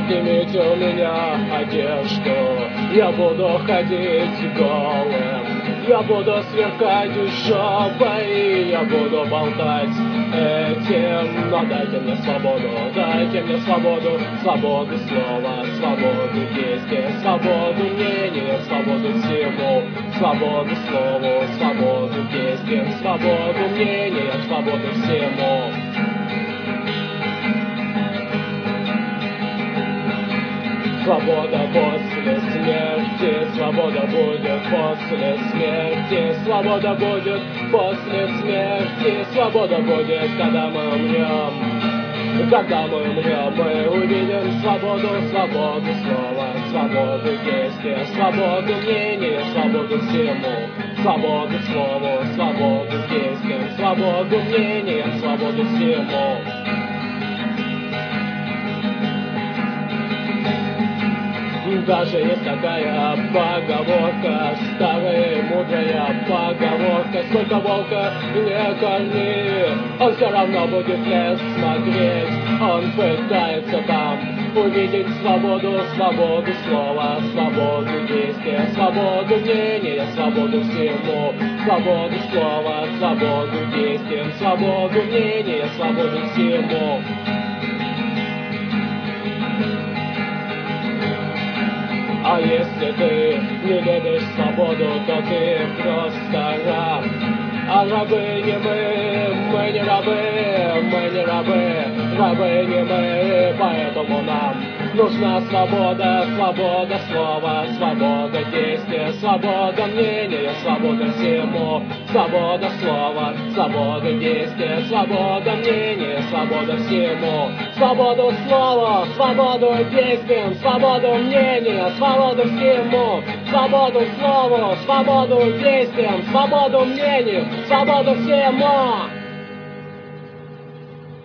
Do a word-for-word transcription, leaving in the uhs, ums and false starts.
Отнимите у меня одежду, я буду ходить голым. Я буду сверкать жопой, я буду болтать этим. Но дайте мне свободу, дайте мне свободу, свободу слова, свободу действия, свободу мнения, свободу всему, свободу слову, свободу действиям, свободу мнения, свободу всему. Свобода после смерти, свобода будет после смерти, свобода будет после смерти, свобода будет, когда мы умрем. Когда мы умрем, мы увидим свободу, свободу слова, свободу действия, свободу мнения, свободу всему, свободу слову, свободу действия, свободу мнения, свободу всему. Даже есть такая поговорка, старая мудрая поговорка: сколько волка не корми, он все равно будет лес смотреть. Он пытается там увидеть свободу, свободу слова, свободу действия, свободу мнения, свободу всему, свободу слова, свободу действия, свободу мнения, свободу всему. А если ты не любишь свободу, то ты просто раб. А рабы не мы, мы не рабы, мы не рабы, рабы не мы, поэтому нам нужна свобода, свобода слова, свобода действия, свобода мнения, свобода всему, свобода слова, свобода действия, свобода мнения, свобода всему, свободу слова, свободу действия, свободу мнения, свободу всему, свободу слова, свободу действия, свободу мнения, свободу всему.